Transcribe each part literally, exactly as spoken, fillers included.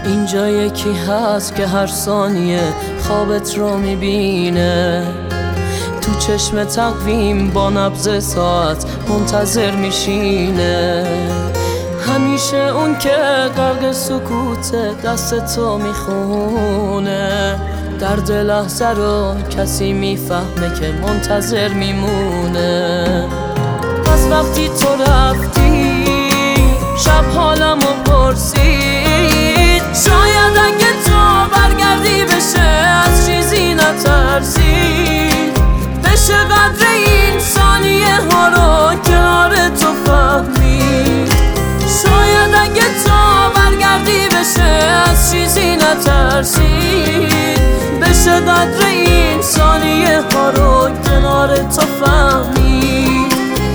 اینجا یکی هست که هر ثانیه خوابت رو میبینه، تو چشم تقویم با نبض ساعت منتظر میشینه. همیشه اون که غرق سکوت دست تو میخونه، درد لحظه رو کسی میفهمه که منتظر میمونه. پس وقتی تو رفتی شب حالمو پرسید، شاید اگه تو برگردی بشه از چیزی نترسید، بشه قدر این ثانیه ها رو کنار تو فهمید. شاید اگه تو برگردی بشه از چیزی نترسید، بشه قدر این ثانیه ها رو کنار تو فهمید.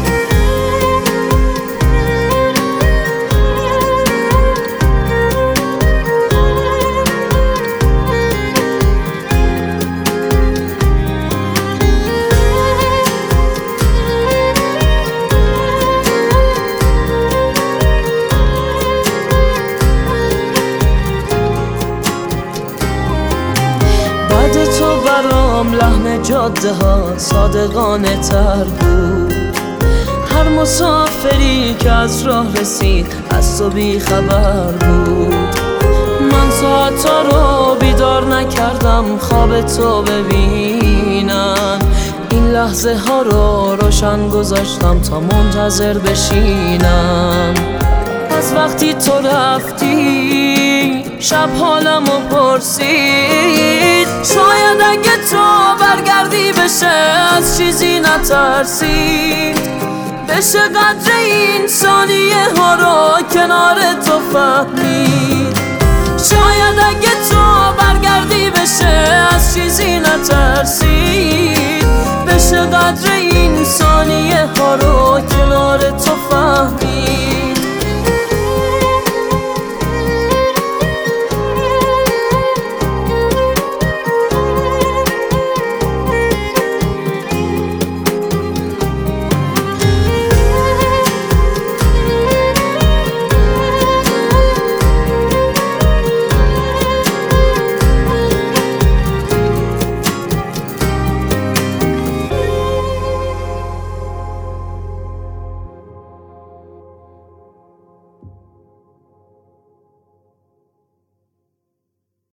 تو برام لحن جاده ها صادقانه تر بود، هر مسافری که از راه رسید از تو بی خبر بود. من ساعتا رو بیدار نکردم خواب تو ببینم، این لحظه ها رو روشن گذاشتم تا منتظر بشینم. از وقتی تو رفتی شب حالمو پرسید، شاید اگه تو برگردی بشه از چیزی نترسید، بشه قدر این ثانیه ها رو کنار تو فهمید. شاید اگه تو برگردی بشه از چیزی نترسید، بشه قدر این ثانیه ها رو کنار تو